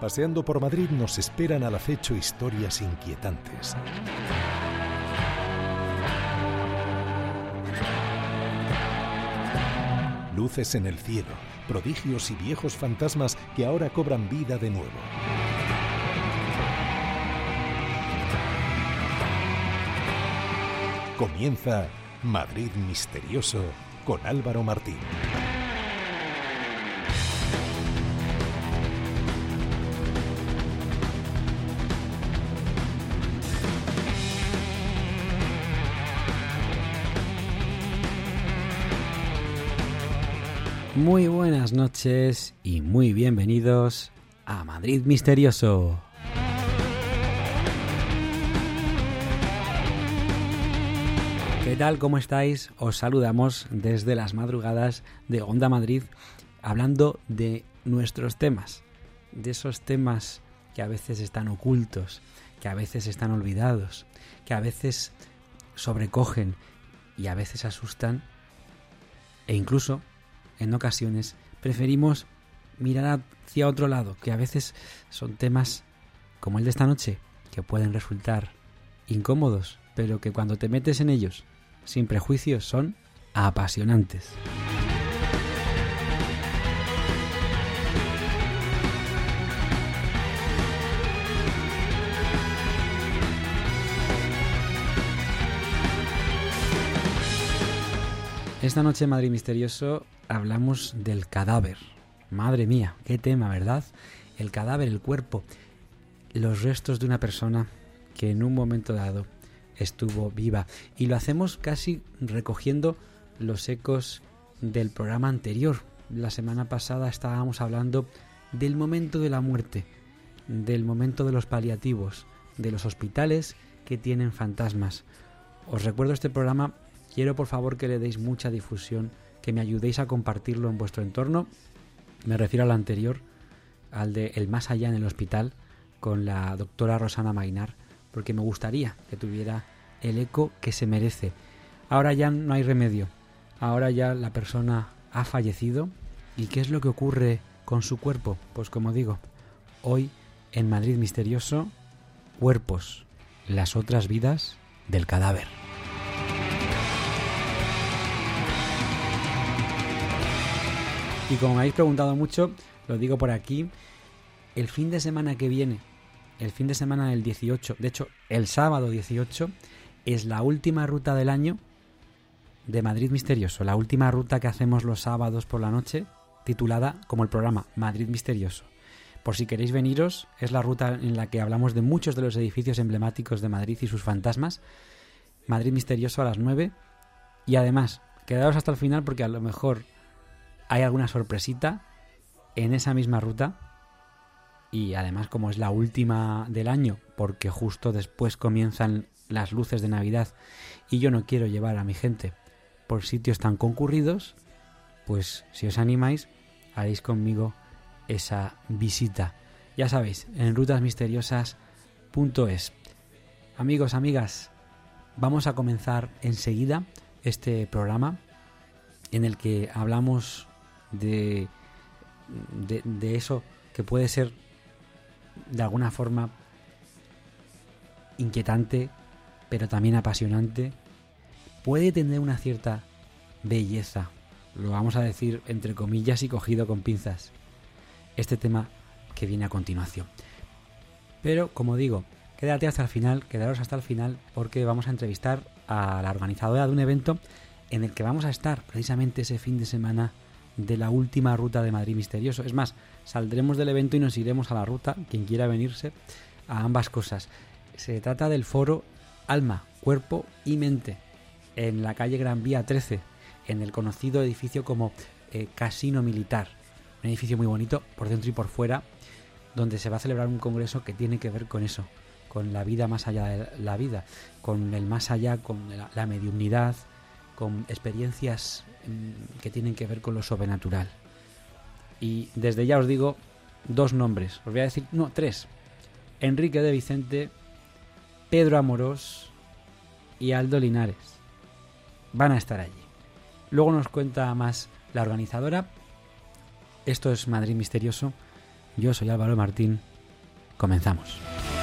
Paseando por Madrid nos esperan al acecho historias inquietantes. Luces en el cielo, prodigios y viejos fantasmas que ahora cobran vida de nuevo. Comienza Madrid Misterioso con Álvaro Martín. Muy buenas noches y muy bienvenidos a Madrid Misterioso. ¿Qué tal? ¿Cómo estáis? Os saludamos desde las madrugadas de Onda Madrid, hablando de nuestros temas, de esos temas que a veces están ocultos, que a veces están olvidados, que a veces sobrecogen y a veces asustan, e incluso en ocasiones preferimos mirar hacia otro lado, que a veces son temas como el de esta noche, que pueden resultar incómodos, pero que cuando te metes en ellos sin prejuicios son apasionantes. Esta noche en Madrid Misterioso hablamos del cadáver. Madre mía, qué tema, ¿verdad? El cadáver, el cuerpo, los restos de una persona que en un momento dado estuvo viva. Y lo hacemos casi recogiendo los ecos del programa anterior. La semana pasada estábamos hablando del momento de la muerte, del momento de los paliativos, de los hospitales que tienen fantasmas. Os recuerdo este programa. Quiero por favor que le deis mucha difusión, que me ayudéis a compartirlo en vuestro entorno. Me refiero al anterior, al de El Más Allá en el Hospital, con la doctora Rosana Mainar, porque me gustaría que tuviera el eco que se merece. Ahora ya no hay remedio, ahora ya la persona ha fallecido. ¿Y qué es lo que ocurre con su cuerpo? Pues como digo, hoy en Madrid Misterioso, cuerpos, las otras vidas del cadáver. Y como me habéis preguntado mucho, lo digo por aquí, el fin de semana que viene, el fin de semana del 18, de hecho el sábado 18, es la última ruta del año de Madrid Misterioso, la última ruta que hacemos los sábados por la noche, titulada como el programa Madrid Misterioso. Por si queréis veniros, es la ruta en la que hablamos de muchos de los edificios emblemáticos de Madrid y sus fantasmas. Madrid Misterioso a las 9. Y además, quedaos hasta el final porque a lo mejor hay alguna sorpresita en esa misma ruta. Y además, como es la última del año, porque justo después comienzan las luces de Navidad y yo no quiero llevar a mi gente por sitios tan concurridos, pues si os animáis, haréis conmigo esa visita. Ya sabéis, en rutasmisteriosas.es. Amigos, amigas, vamos a comenzar enseguida este programa en el que hablamos de eso que puede ser de alguna forma inquietante, pero también apasionante. Puede tener una cierta belleza, lo vamos a decir entre comillas y cogido con pinzas, este tema que viene a continuación. Pero como digo, quédate hasta el final, quedaros hasta el final, porque vamos a entrevistar a la organizadora de un evento en el que vamos a estar precisamente ese fin de semana de la última ruta de Madrid Misterioso. Es más, saldremos del evento y nos iremos a la ruta, quien quiera venirse, a ambas cosas. Se trata del foro Alma, Cuerpo y Mente, en la calle Gran Vía 13, en el conocido edificio como Casino Militar. Un edificio muy bonito por dentro y por fuera, donde se va a celebrar un congreso que tiene que ver con eso, con la vida más allá de la vida, con el más allá, con la mediunidad, con experiencias que tienen que ver con lo sobrenatural. Y desde ya os digo 2 nombres, os voy a decir, no, 3. Enrique de Vicente, Pedro Amorós y Aldo Linares van a estar allí. Luego nos cuenta más la organizadora. Esto es Madrid Misterioso. Yo soy Álvaro Martín Comenzamos.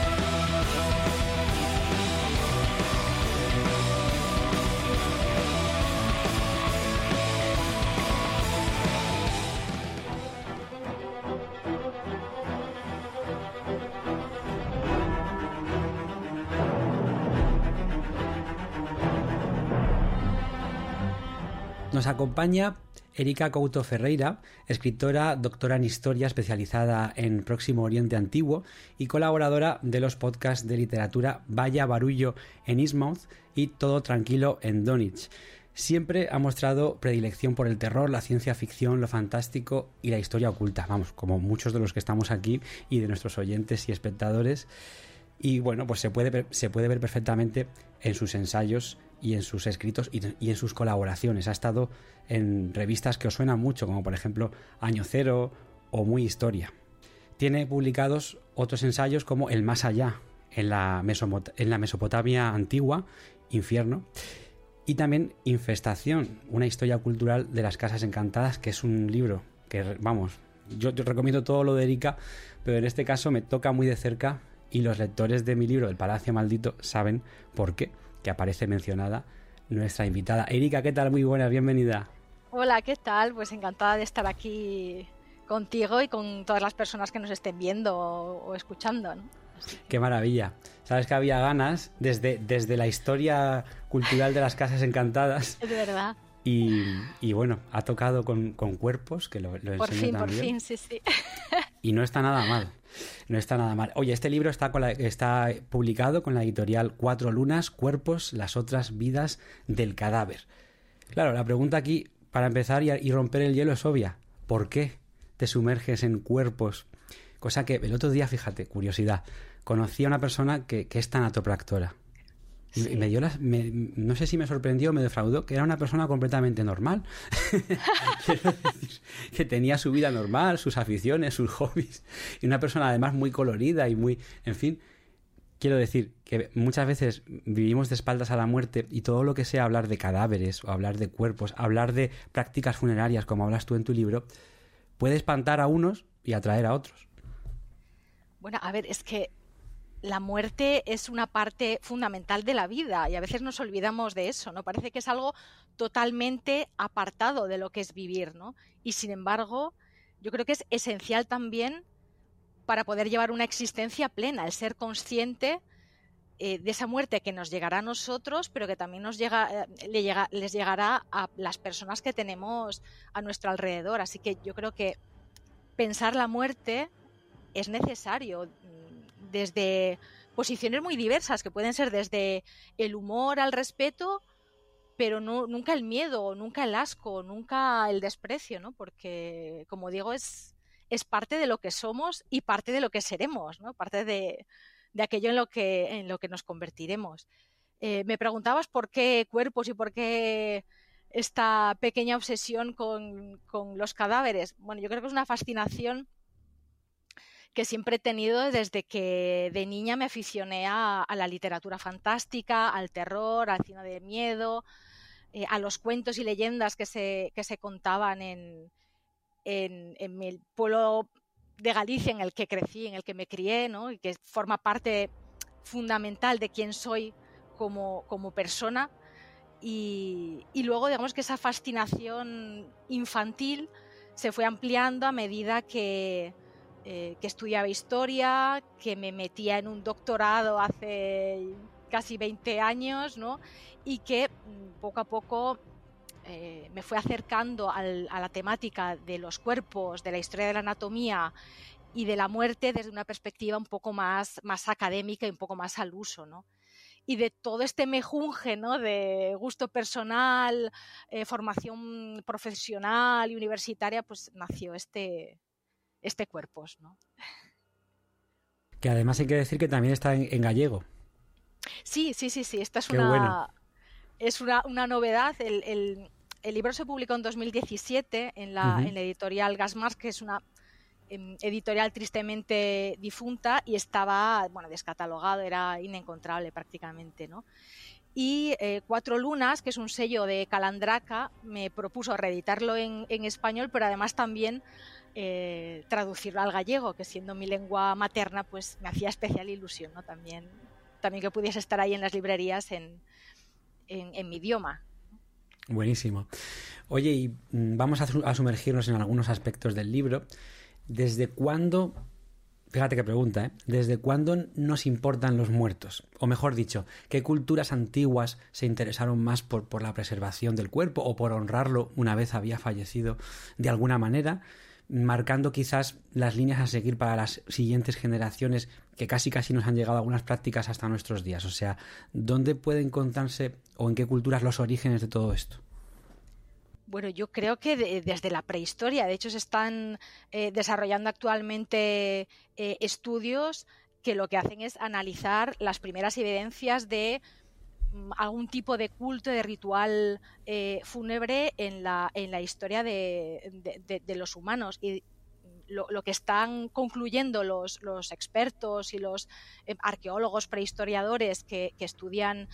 Nos acompaña Erika Couto Ferreira, escritora, doctora en Historia especializada en Próximo Oriente Antiguo y colaboradora de los podcasts de literatura Vaya Barullo en Innsmouth y Todo Tranquilo en Dunwich. Siempre ha mostrado predilección por el terror, la ciencia ficción, lo fantástico y la historia oculta, vamos, como muchos de los que estamos aquí y de nuestros oyentes y espectadores. Y bueno, pues se puede ver perfectamente en sus ensayos y en sus escritos y en sus colaboraciones. Ha estado en revistas que os suenan mucho, como por ejemplo Año Cero o Muy Historia. Tiene publicados otros ensayos como El Más Allá, en la Mesopotamia Antigua, Infierno, y también Infestación, una historia cultural de las casas encantadas, que es un libro que, vamos, yo recomiendo todo lo de Erika, pero en este caso me toca muy de cerca y los lectores de mi libro El Palacio Maldito saben por qué, que aparece mencionada nuestra invitada. Erika, ¿qué tal? Muy buenas, bienvenida. Hola, ¿qué tal? Pues encantada de estar aquí contigo y con todas las personas que nos estén viendo o escuchando, ¿no? Qué maravilla. Sabes que había ganas desde la historia cultural de las casas encantadas. Es verdad. Y bueno, ha tocado con cuerpos, que lo enseño también. Por fin, sí. Y no está nada mal. No está nada mal. Oye, este libro está publicado con la editorial Cuatro Lunas, Cuerpos, las otras vidas del cadáver. Claro, la pregunta aquí, para empezar y romper el hielo, es obvia. ¿Por qué te sumerges en cuerpos? Cosa que el otro día, fíjate, curiosidad, conocí a una persona que es tanatopractora. Sí. Y me dio no sé si me sorprendió o me defraudó, que era una persona completamente normal. Quiero decir, que tenía su vida normal, sus aficiones, sus hobbies. Y una persona además muy colorida y muy... En fin, quiero decir que muchas veces vivimos de espaldas a la muerte y todo lo que sea hablar de cadáveres o hablar de cuerpos, hablar de prácticas funerarias, como hablas tú en tu libro, puede espantar a unos y atraer a otros. Bueno, a ver, es que la muerte es una parte fundamental de la vida y a veces nos olvidamos de eso, ¿no? Parece que es algo totalmente apartado de lo que es vivir, ¿no? Y sin embargo, yo creo que es esencial también para poder llevar una existencia plena, el ser consciente de esa muerte que nos llegará a nosotros, pero que también les llegará a las personas que tenemos a nuestro alrededor. Así que yo creo que pensar la muerte es necesario desde posiciones muy diversas, que pueden ser desde el humor al respeto, pero nunca el miedo, nunca el asco, nunca el desprecio, ¿no? Porque, como digo, es parte de lo que somos y parte de lo que seremos, ¿no? Parte de aquello en lo que nos convertiremos. Me preguntabas por qué cuerpos y por qué esta pequeña obsesión con los cadáveres. Bueno, yo creo que es una fascinación que siempre he tenido desde que de niña me aficioné a la literatura fantástica, al terror, al cine de miedo, a los cuentos y leyendas que se contaban en el pueblo de Galicia en el que crecí, en el que me crié, ¿no? Y que forma parte fundamental de quién soy como persona. Y luego, digamos que esa fascinación infantil se fue ampliando a medida que estudiaba historia, que me metía en un doctorado hace casi 20 años, ¿no? Y que poco a poco me fue acercando a la temática de los cuerpos, de la historia de la anatomía y de la muerte desde una perspectiva un poco más académica y un poco más al uso, ¿no? Y de todo este mejunje, ¿no? De gusto personal, formación profesional y universitaria, pues nació este Cuerpos, ¿no? Que además hay que decir que también está en gallego. Sí. Esta es una novedad. El libro se publicó en 2017 en la editorial Gasmars, que es una editorial tristemente difunta, y estaba descatalogado, era inencontrable prácticamente, ¿no? y Cuatro Lunas, que es un sello de Calandraca, me propuso reeditarlo en español, pero además también traducirlo al gallego, que siendo mi lengua materna, pues me hacía especial ilusión, ¿no? También que pudiese estar ahí en las librerías en mi idioma. Buenísimo. Oye, y vamos a sumergirnos en algunos aspectos del libro. ¿Desde cuándo, fíjate qué pregunta, ¿desde cuándo nos importan los muertos? O mejor dicho, ¿qué culturas antiguas se interesaron más por la preservación del cuerpo o por honrarlo una vez había fallecido de alguna manera, marcando quizás las líneas a seguir para las siguientes generaciones que casi nos han llegado algunas prácticas hasta nuestros días? O sea, ¿dónde pueden encontrarse o en qué culturas los orígenes de todo esto? Bueno, yo creo que desde la prehistoria. De hecho, se están desarrollando actualmente estudios que lo que hacen es analizar las primeras evidencias de algún tipo de culto, de ritual fúnebre en la historia de los humanos. Y lo que están concluyendo los expertos y los arqueólogos prehistoriadores que estudian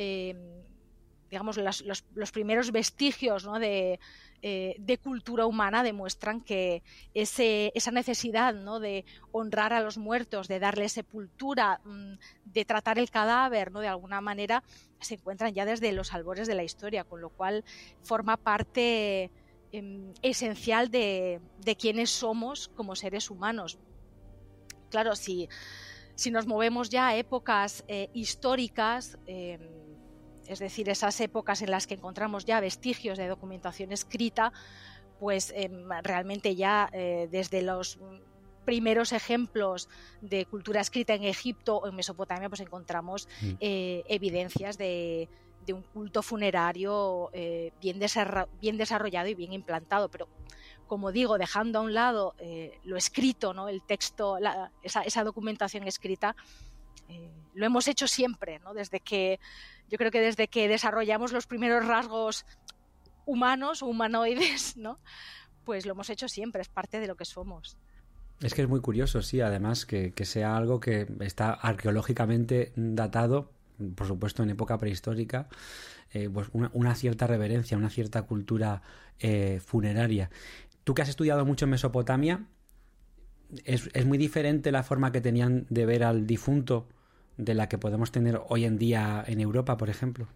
digamos, los primeros vestigios, ¿no?, de cultura humana, demuestran que esa necesidad, ¿no?, de honrar a los muertos, de darle sepultura, de tratar el cadáver, ¿no?, de alguna manera, se encuentran ya desde los albores de la historia, con lo cual forma parte esencial de quiénes somos como seres humanos. Claro, si nos movemos ya a épocas históricas, es decir, esas épocas en las que encontramos ya vestigios de documentación escrita, pues realmente ya desde los primeros ejemplos de cultura escrita en Egipto o en Mesopotamia, pues encontramos evidencias de un culto funerario bien desarrollado y bien implantado. Pero, como digo, dejando a un lado lo escrito, ¿no?, el texto, esa documentación escrita, lo hemos hecho siempre, ¿no? Yo creo que desde que desarrollamos los primeros rasgos humanos o humanoides, ¿no?, pues lo hemos hecho siempre, es parte de lo que somos. Es que es muy curioso, sí, además que sea algo que está arqueológicamente datado, por supuesto en época prehistórica, pues una cierta reverencia, una cierta cultura funeraria. Tú que has estudiado mucho en Mesopotamia, ¿es muy diferente la forma que tenían de ver al difunto de la que podemos tener hoy en día en Europa, por ejemplo?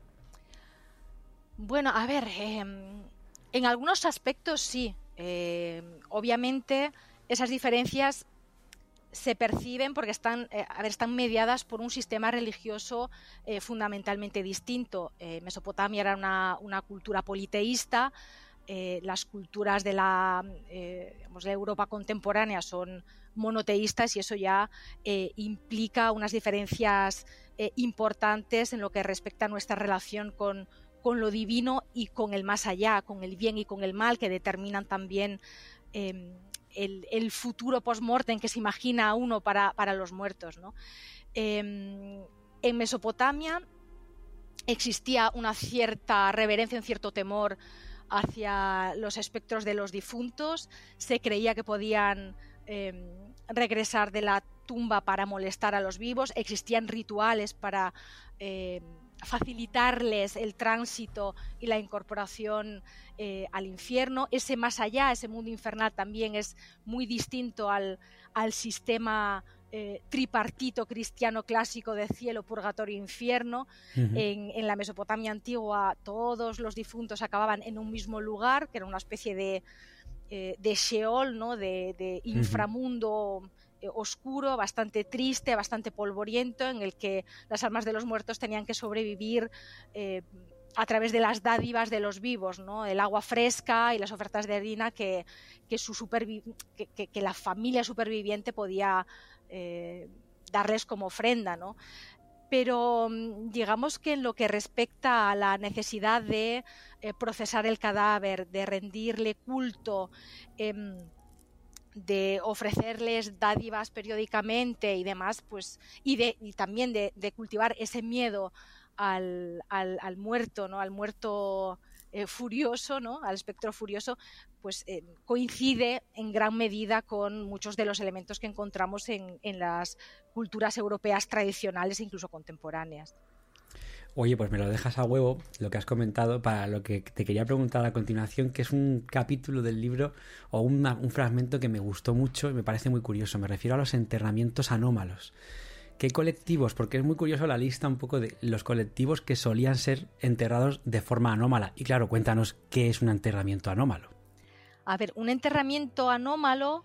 Bueno, a ver, en algunos aspectos sí. Obviamente esas diferencias se perciben porque están mediadas por un sistema religioso fundamentalmente distinto. Mesopotamia era una cultura politeísta. Las culturas de la Europa contemporánea son monoteístas, y eso ya implica unas diferencias importantes en lo que respecta a nuestra relación con lo divino y con el más allá, con el bien y con el mal, que determinan también el futuro post-mortem que se imagina uno para los muertos, ¿no? En Mesopotamia existía una cierta reverencia, un cierto temor hacia los espectros de los difuntos. Se creía que podían regresar de la tumba para molestar a los vivos. Existían rituales para facilitarles el tránsito y la incorporación al infierno. Ese más allá, ese mundo infernal, también es muy distinto al sistema tripartito cristiano clásico de cielo, purgatorio e infierno. En la Mesopotamia antigua todos los difuntos acababan en un mismo lugar, que era una especie de Sheol, ¿no?, de inframundo oscuro, bastante triste, bastante polvoriento, en el que las almas de los muertos tenían que sobrevivir a través de las dádivas de los vivos, ¿no?, el agua fresca y las ofertas de harina que la familia superviviente podía darles como ofrenda, ¿no? Pero digamos que en lo que respecta a la necesidad de procesar el cadáver, de rendirle culto, de ofrecerles dádivas periódicamente y demás, pues y también de cultivar ese miedo al muerto, ¿no?, al muerto furioso, ¿no?, al espectro furioso, pues coincide en gran medida con muchos de los elementos que encontramos en las culturas europeas tradicionales e incluso contemporáneas. Oye, pues me lo dejas a huevo, lo que has comentado, para lo que te quería preguntar a continuación, que es un capítulo del libro o un fragmento que me gustó mucho y me parece muy curioso. Me refiero a los enterramientos anómalos. ¿Qué colectivos? Porque es muy curioso la lista un poco de los colectivos que solían ser enterrados de forma anómala. Y claro, cuéntanos qué es un enterramiento anómalo. A ver, un enterramiento anómalo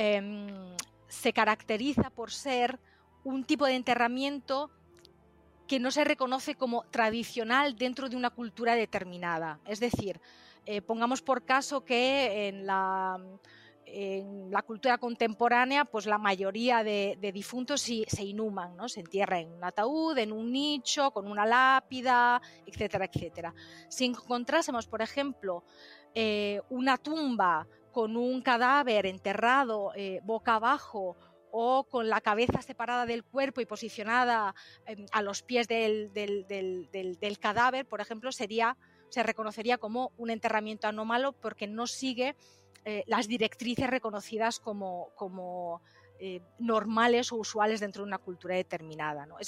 se caracteriza por ser un tipo de enterramiento que no se reconoce como tradicional dentro de una cultura determinada. Es decir, pongamos por caso que en la cultura contemporánea, pues la mayoría de difuntos se inhuman, ¿no? Se entierra en un ataúd, en un nicho, con una lápida, etcétera, etcétera. Si encontrásemos, por ejemplo, una tumba con un cadáver enterrado boca abajo o con la cabeza separada del cuerpo y posicionada a los pies del cadáver, por ejemplo, se reconocería como un enterramiento anómalo porque no sigue las directrices reconocidas como normales o usuales dentro de una cultura determinada, ¿no?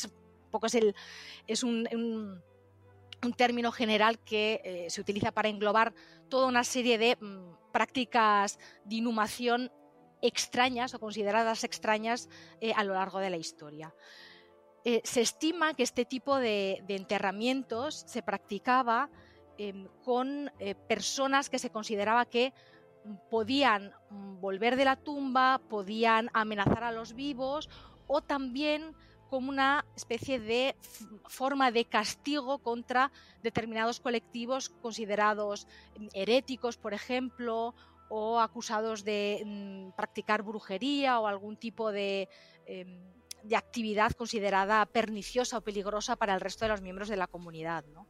Es un término general que se utiliza para englobar toda una serie de prácticas de inhumación extrañas o consideradas extrañas a lo largo de la historia. Se estima que este tipo de enterramientos se practicaba con personas que se consideraba que podían volver de la tumba, podían amenazar a los vivos o también como una especie de forma de castigo contra determinados colectivos considerados heréticos, por ejemplo, o acusados de practicar brujería o algún tipo de actividad considerada perniciosa o peligrosa para el resto de los miembros de la comunidad, ¿no?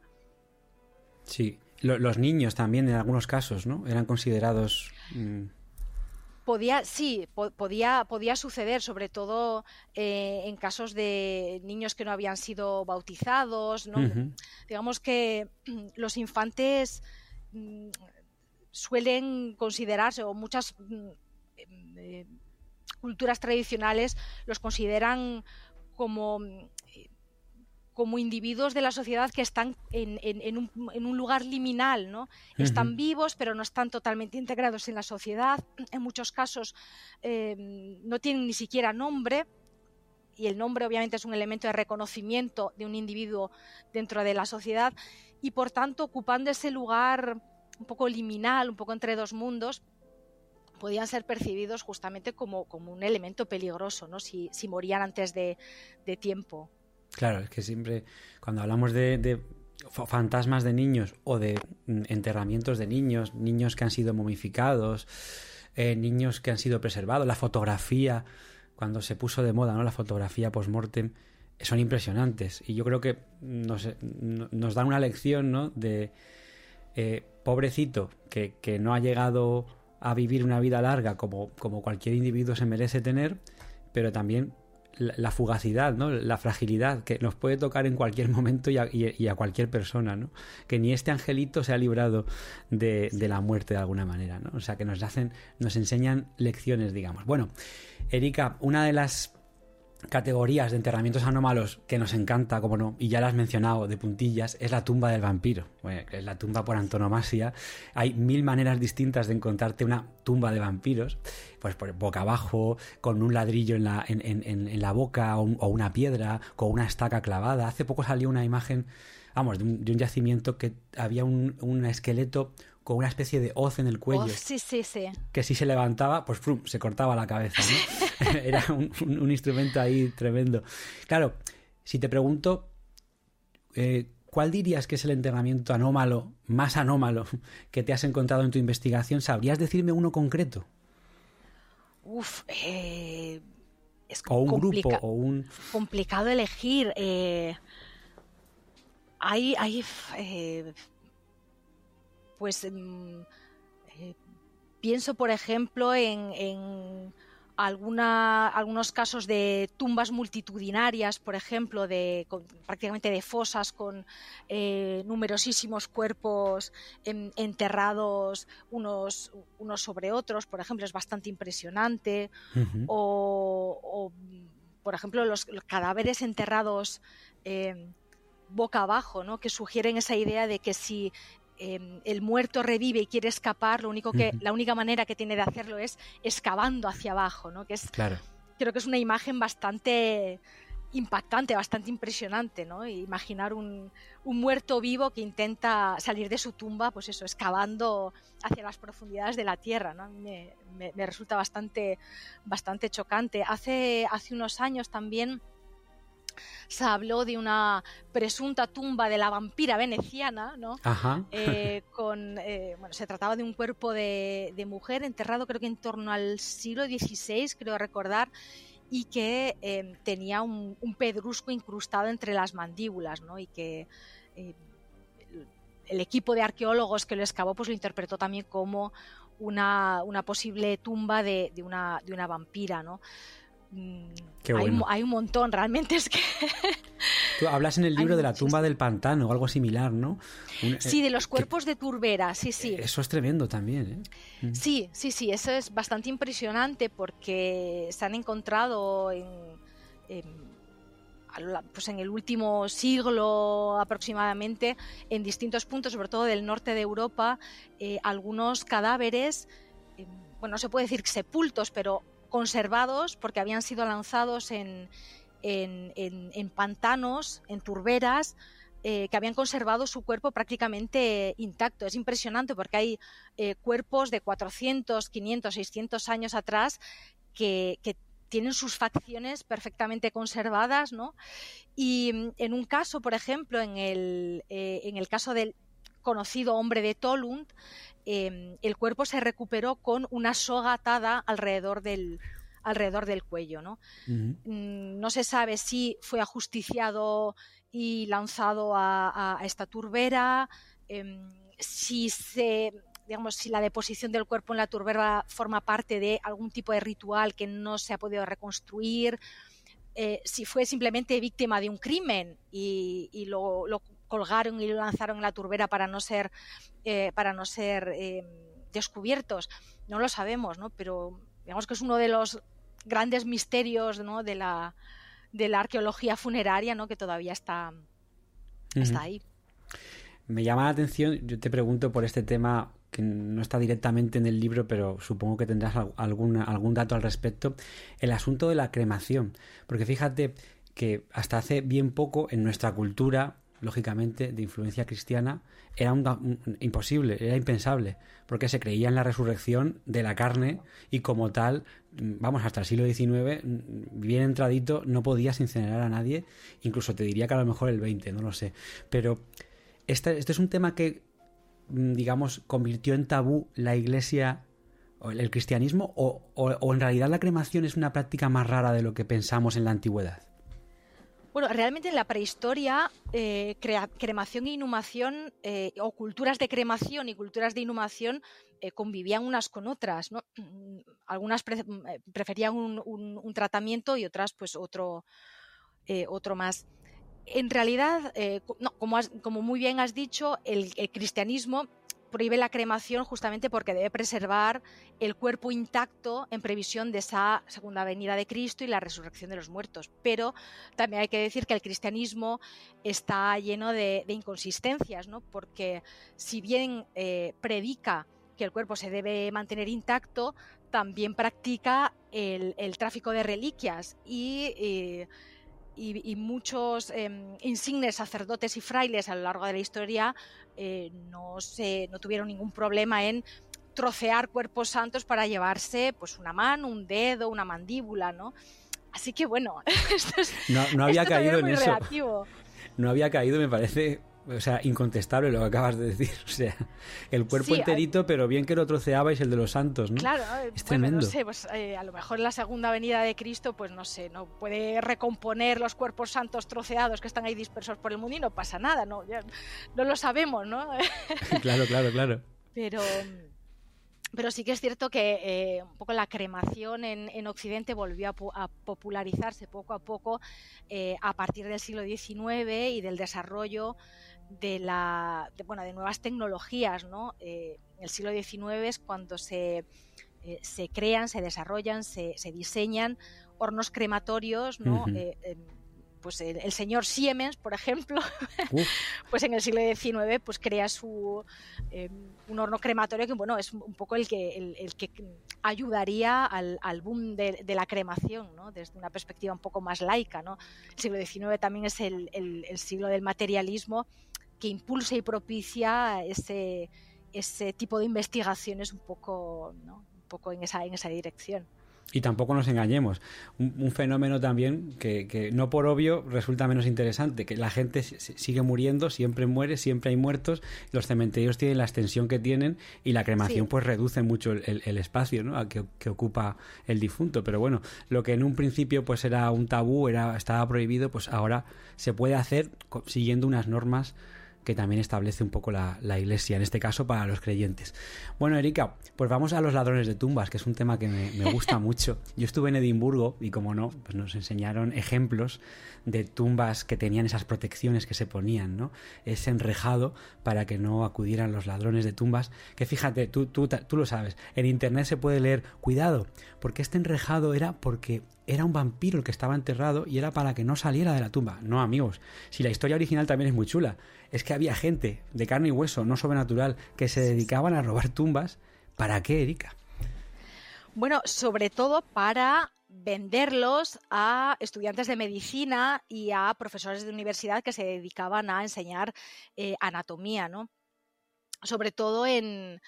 Sí, los niños también en algunos casos, ¿no? Eran considerados... Podía suceder, sobre todo en casos de niños que no habían sido bautizados, ¿no? Uh-huh. Digamos que los infantes suelen considerarse, o muchas culturas tradicionales los consideran como individuos de la sociedad que están en un lugar liminal, ¿no? Uh-huh. Están vivos, pero no están totalmente integrados en la sociedad. En muchos casos no tienen ni siquiera nombre, y el nombre obviamente es un elemento de reconocimiento de un individuo dentro de la sociedad, y por tanto, ocupando ese lugar un poco liminal, un poco entre dos mundos, podían ser percibidos justamente como un elemento peligroso, ¿no? Si morían antes de tiempo. Claro, es que siempre cuando hablamos de fantasmas de niños o de enterramientos de niños que han sido momificados, niños que han sido preservados, la fotografía, cuando se puso de moda, ¿no?, la fotografía post-mortem, son impresionantes. Y yo creo que nos dan una lección, ¿no?, de pobrecito que no ha llegado a vivir una vida larga como cualquier individuo se merece tener, pero también la fugacidad, ¿no?, la fragilidad que nos puede tocar en cualquier momento y a cualquier persona, ¿no? Que ni este angelito se ha librado de la muerte de alguna manera, ¿no? O sea, que nos enseñan lecciones, digamos. Bueno, Erika, una de las categorías de enterramientos anómalos que nos encanta, como no, y ya la has mencionado de puntillas, es la tumba del vampiro. Bueno, es la tumba por antonomasia. Hay 1000 maneras distintas de encontrarte una tumba de vampiros, pues por boca abajo, con un ladrillo en la boca o una piedra, con una estaca clavada. Hace poco salió una imagen, vamos, de un yacimiento que había un esqueleto con una especie de hoz en el cuello. Sí. Que si se levantaba, pues ¡frum!, se cortaba la cabeza, ¿no? Era un instrumento ahí tremendo. Claro, si te pregunto, ¿cuál dirías que es el enterramiento más anómalo que te has encontrado en tu investigación? ¿Sabrías decirme uno concreto? Es o un grupo, o un... complicado elegir. Pienso, por ejemplo, en algunos casos de tumbas multitudinarias, por ejemplo, prácticamente de fosas con numerosísimos cuerpos enterrados unos sobre otros, por ejemplo, es bastante impresionante. Uh-huh. O por ejemplo, los cadáveres enterrados boca abajo, ¿no? Que sugieren esa idea de que si el muerto revive y quiere escapar, la única manera que tiene de hacerlo es excavando hacia abajo, ¿no? Que es, claro. Creo que es una imagen bastante impactante, bastante impresionante, ¿no? Imaginar un muerto vivo que intenta salir de su tumba, pues eso, excavando hacia las profundidades de la tierra, ¿no? Me resulta bastante chocante. Hace unos años también se habló de una presunta tumba de la vampira veneciana, ¿no? Ajá. Se trataba de un cuerpo de mujer enterrado, creo que en torno al siglo XVI, creo recordar, y que tenía un pedrusco incrustado entre las mandíbulas, ¿no? Y que el equipo de arqueólogos que lo excavó pues lo interpretó también como una posible tumba de una vampira, ¿no? Qué bueno. Hay un montón, realmente es que... Tú hablas en el libro de la tumba del pantano o algo similar, ¿no? Sí, de los cuerpos de Turbera, sí. Eso es tremendo también, ¿eh? Sí, eso es bastante impresionante porque se han encontrado pues en el último siglo aproximadamente en distintos puntos, sobre todo del norte de Europa, algunos cadáveres, no se puede decir sepultos, pero conservados porque habían sido lanzados en pantanos, en turberas, que habían conservado su cuerpo prácticamente intacto. Es impresionante porque hay cuerpos de 400, 500, 600 años atrás que tienen sus facciones perfectamente conservadas, ¿no? Y en un caso, por ejemplo, en el caso del conocido hombre de Tollund, el cuerpo se recuperó con una soga atada alrededor del cuello, ¿no? Uh-huh. No se sabe si fue ajusticiado y lanzado a esta turbera, si la deposición del cuerpo en la turbera forma parte de algún tipo de ritual que no se ha podido reconstruir, si fue simplemente víctima de un crimen y lo colgaron y lo lanzaron en la turbera para no ser descubiertos. No lo sabemos, ¿no? Pero digamos que es uno de los grandes misterios, ¿no? de la arqueología funeraria, ¿no? Que todavía está ahí. Me llama la atención, yo te pregunto por este tema que no está directamente en el libro, pero supongo que tendrás algún dato al respecto, el asunto de la cremación, porque fíjate que hasta hace bien poco en nuestra cultura, lógicamente, de influencia cristiana, era imposible, era impensable, porque se creía en la resurrección de la carne y como tal, vamos, hasta el siglo XIX, bien entradito, no podías incinerar a nadie, incluso te diría que a lo mejor el XX, no lo sé. Pero este es un tema que, digamos, convirtió en tabú la Iglesia o el cristianismo, o en realidad la cremación es una práctica más rara de lo que pensamos en la antigüedad. Bueno, realmente en la prehistoria, cremación e inhumación, o culturas de cremación y culturas de inhumación, convivían unas con otras, ¿no? Algunas preferían un tratamiento y otras pues otro más. En realidad, como muy bien has dicho, el cristianismo prohíbe la cremación justamente porque debe preservar el cuerpo intacto en previsión de esa segunda venida de Cristo y la resurrección de los muertos. Pero también hay que decir que el cristianismo está lleno de inconsistencias, ¿no? Porque si bien predica que el cuerpo se debe mantener intacto, también practica el tráfico de reliquias y muchos insignes sacerdotes y frailes a lo largo de la historia no tuvieron ningún problema en trocear cuerpos santos para llevarse pues una mano, un dedo, una mandíbula, ¿no? Así que bueno, no había caído en eso. Relativo. No había caído, me parece, o sea, incontestable lo que acabas de decir. O sea, el cuerpo enterito, pero bien que lo troceabais el de los santos, ¿no? Claro, es tremendo. No sé, pues a lo mejor la segunda venida de Cristo, pues no sé, no puede recomponer los cuerpos santos troceados que están ahí dispersos por el mundo y no pasa nada, ¿no? Ya no lo sabemos, ¿no? Claro. Pero sí que es cierto que un poco la cremación en Occidente volvió a popularizarse poco a poco a partir del siglo XIX y del desarrollo de nuevas tecnologías, ¿no? En el siglo XIX es cuando se crean, se desarrollan, se diseñan hornos crematorios, ¿no? pues el señor Siemens, por ejemplo, pues en el siglo XIX pues crea un horno crematorio que, bueno, es un poco el que ayudaría al boom de la cremación, ¿no? Desde una perspectiva un poco más laica, ¿no? El siglo XIX también es el siglo del materialismo, que impulsa y propicia ese tipo de investigaciones un poco, ¿no? Un poco en esa dirección. Y tampoco nos engañemos, un fenómeno también que no por obvio resulta menos interesante, que la gente sigue muriendo, siempre muere, siempre hay muertos, los cementerios tienen la extensión que tienen y la cremación pues reduce mucho el espacio, ¿no?, que ocupa el difunto. Pero bueno, lo que en un principio pues era un tabú, estaba prohibido, pues ahora se puede hacer siguiendo unas normas que también establece un poco la Iglesia, en este caso para los creyentes. Bueno, Erika, pues vamos a los ladrones de tumbas, que es un tema que me gusta mucho. Yo estuve en Edimburgo y, como no, pues nos enseñaron ejemplos de tumbas que tenían esas protecciones que se ponían, ¿no? Ese enrejado para que no acudieran los ladrones de tumbas, que fíjate, tú lo sabes, en internet se puede leer, cuidado, porque este enrejado era porque era un vampiro el que estaba enterrado y era para que no saliera de la tumba. No, amigos, si la historia original también es muy chula, es que había gente de carne y hueso, no sobrenatural, que se dedicaban a robar tumbas. ¿Para qué, Erika? Bueno, sobre todo para venderlos a estudiantes de medicina y a profesores de universidad que se dedicaban a enseñar anatomía, ¿no? Sobre todo en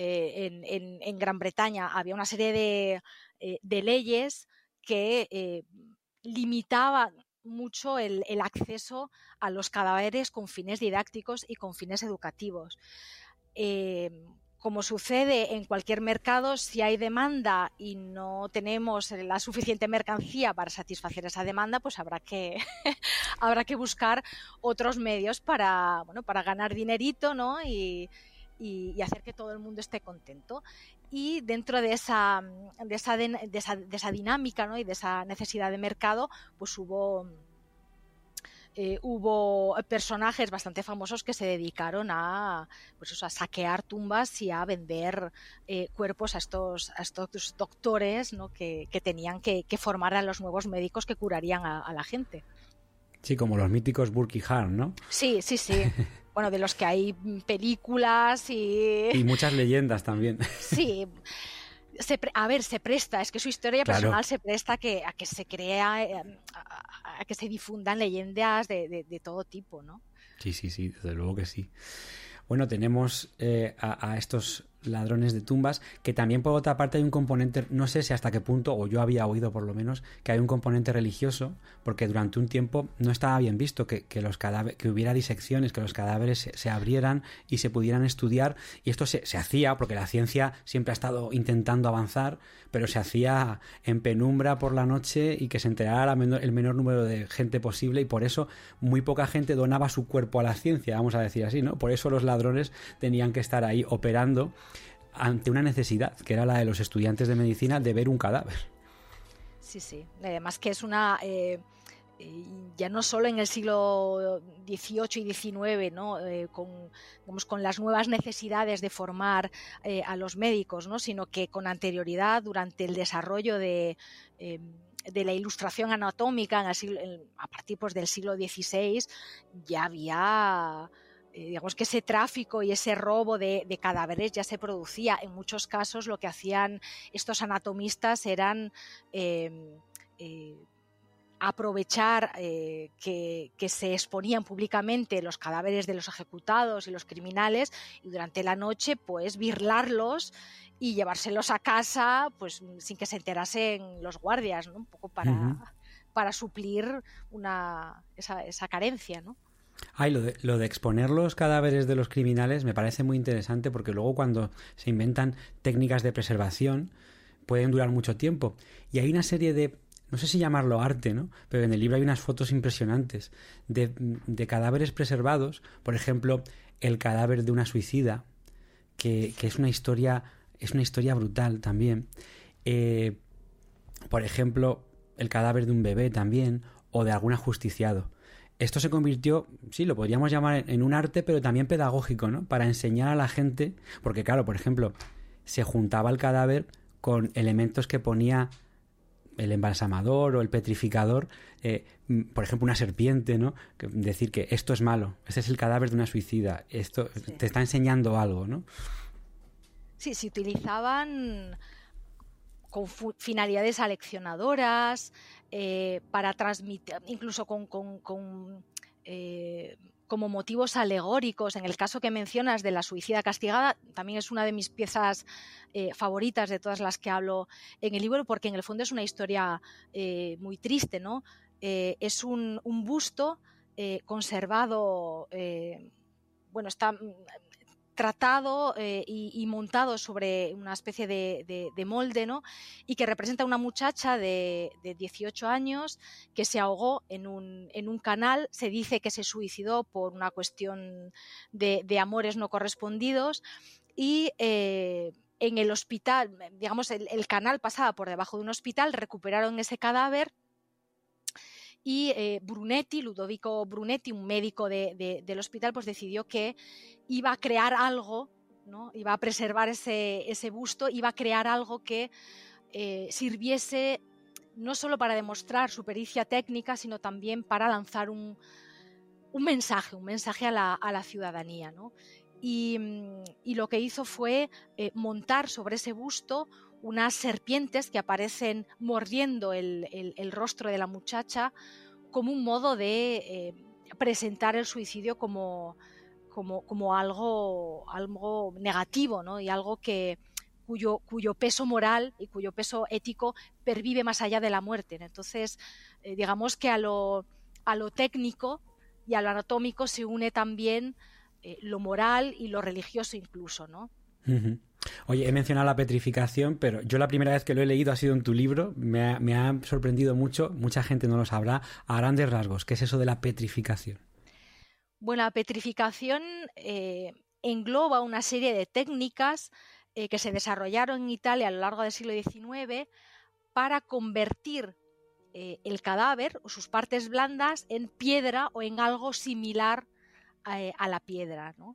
Gran Bretaña había una serie de leyes que limitaban mucho el acceso a los cadáveres con fines didácticos y con fines educativos. Como sucede en cualquier mercado, si hay demanda y no tenemos la suficiente mercancía para satisfacer esa demanda, pues habrá que buscar otros medios para ganar dinerito, ¿no? Y hacer que todo el mundo esté contento. Y dentro de esa dinámica, ¿no?, y de esa necesidad de mercado, pues hubo personajes bastante famosos que se dedicaron a saquear tumbas y a vender cuerpos a estos doctores, ¿no?, que tenían que formar a los nuevos médicos que curarían a la gente. Sí, como los míticos Burke y Hare, ¿no? Sí. Bueno, de los que hay películas y muchas leyendas también. Sí. Se presta, es que su historia personal se presta a que se crea, a que se difundan leyendas de todo tipo, ¿no? Sí, desde luego que sí. Bueno, tenemos a estos ladrones de tumbas, que también por otra parte hay un componente, no sé si hasta qué punto, o yo había oído por lo menos, que hay un componente religioso, porque durante un tiempo no estaba bien visto que los cadáveres, que hubiera disecciones, que los cadáveres se abrieran y se pudieran estudiar, y esto se hacía porque la ciencia siempre ha estado intentando avanzar, pero se hacía en penumbra por la noche y que se enterara el menor número de gente posible, y por eso muy poca gente donaba su cuerpo a la ciencia, vamos a decir así, ¿no? Por eso los ladrones tenían que estar ahí operando ante una necesidad, que era la de los estudiantes de medicina de ver un cadáver. Sí. Además que es una... ya no solo en el siglo XVIII y XIX, ¿no? Con las nuevas necesidades de formar a los médicos, ¿no?, sino que con anterioridad, durante el desarrollo de la ilustración anatómica a partir pues, del siglo XVI, ya había... digamos que ese tráfico y ese robo de cadáveres ya se producía. En muchos casos lo que hacían estos anatomistas eran aprovechar que se exponían públicamente los cadáveres de los ejecutados y los criminales, y durante la noche pues birlarlos y llevárselos a casa pues sin que se enterasen los guardias, ¿no? Un poco para suplir esa carencia, ¿no? Lo de exponer los cadáveres de los criminales me parece muy interesante, porque luego cuando se inventan técnicas de preservación pueden durar mucho tiempo. Y hay una serie de, no sé si llamarlo arte, ¿no?, pero en el libro hay unas fotos impresionantes de cadáveres preservados. Por ejemplo, el cadáver de una suicida, que es una historia brutal también. Por ejemplo, el cadáver de un bebé también, o de algún ajusticiado. Esto se convirtió, sí, lo podríamos llamar en un arte, pero también pedagógico, ¿no?, para enseñar a la gente, porque claro, por ejemplo, se juntaba el cadáver con elementos que ponía el embalsamador o el petrificador, por ejemplo, una serpiente, ¿no? Decir que esto es malo, este es el cadáver de una suicida, esto te está enseñando algo, ¿no? Sí, se utilizaban con finalidades aleccionadoras, para transmitir, incluso como motivos alegóricos. En el caso que mencionas de la suicida castigada, también es una de mis piezas favoritas de todas las que hablo en el libro, porque en el fondo es una historia muy triste, ¿no? Es un busto conservado, está tratado y montado sobre una especie de molde, ¿no? Y que representa a una muchacha de 18 años que se ahogó en un canal. Se dice que se suicidó por una cuestión de amores no correspondidos, y en el hospital, digamos, el canal pasaba por debajo de un hospital, recuperaron ese cadáver. Y Ludovico Brunetti, un médico del hospital, pues decidió que iba a crear algo, ¿no? Iba a preservar ese busto, iba a crear algo que sirviese no solo para demostrar su pericia técnica, sino también para lanzar un mensaje a la ciudadanía, ¿no? Y lo que hizo fue montar sobre ese busto unas serpientes que aparecen mordiendo el rostro de la muchacha, como un modo de presentar el suicidio como algo negativo, ¿no? Y algo cuyo peso moral y cuyo peso ético pervive más allá de la muerte. Entonces, digamos que a lo técnico y a lo anatómico se une también lo moral y lo religioso incluso, ¿no? Uh-huh. Oye, he mencionado la petrificación, pero yo la primera vez que lo he leído ha sido en tu libro. Me ha sorprendido mucho, mucha gente no lo sabrá. A grandes rasgos, ¿qué es eso de la petrificación? Bueno, la petrificación engloba una serie de técnicas que se desarrollaron en Italia a lo largo del siglo XIX para convertir el cadáver o sus partes blandas en piedra o en algo similar a la piedra, ¿no?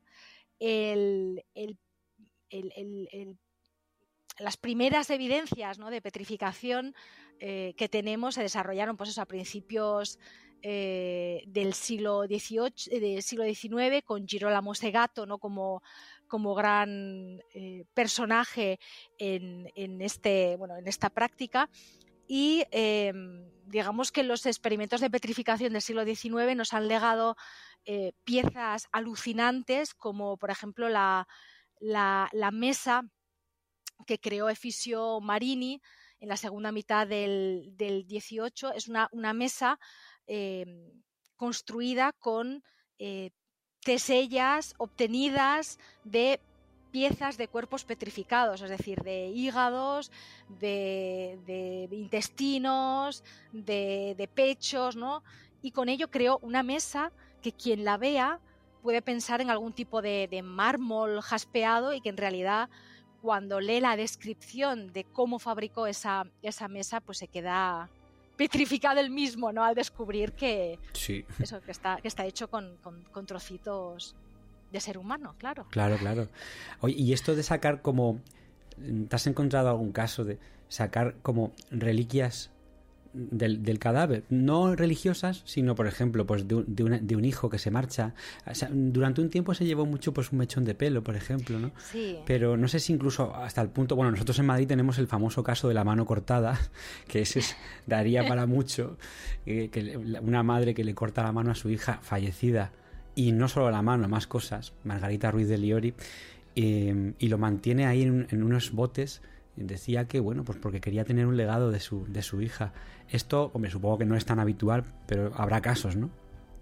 Las primeras evidencias, ¿no?, de petrificación que tenemos se desarrollaron, pues eso, a principios del siglo XIX, con Girolamo Segato, ¿no?, como gran personaje en esta práctica. Y digamos que los experimentos de petrificación del siglo XIX nos han legado piezas alucinantes, como por ejemplo la mesa que creó Efisio Marini en la segunda mitad del 18. Es una mesa construida con tesellas obtenidas de piezas de cuerpos petrificados, es decir, de hígados, de intestinos, de pechos, ¿no? Y con ello creó una mesa que quien la vea puede pensar en algún tipo de mármol jaspeado, y que en realidad, cuando lee la descripción de cómo fabricó esa mesa, pues se queda petrificado él mismo, ¿no?, al descubrir que, sí, eso, que está hecho con trocitos de ser humano, claro. Claro. Oye, y esto de sacar como... ¿Te has encontrado algún caso de sacar como reliquias del cadáver? No religiosas, sino, por ejemplo, pues de un hijo que se marcha. O sea, durante un tiempo se llevó mucho pues un mechón de pelo, por ejemplo, ¿no? Sí. Pero no sé si incluso hasta el punto... Bueno, nosotros en Madrid tenemos el famoso caso de la mano cortada, que ese daría para mucho. Una madre que le corta la mano a su hija fallecida, y no solo la mano, más cosas, Margarita Ruiz de Liori, y lo mantiene ahí en unos botes. Decía que, bueno, pues porque quería tener un legado de su hija. Esto, hombre, supongo que no es tan habitual, pero habrá casos, ¿no?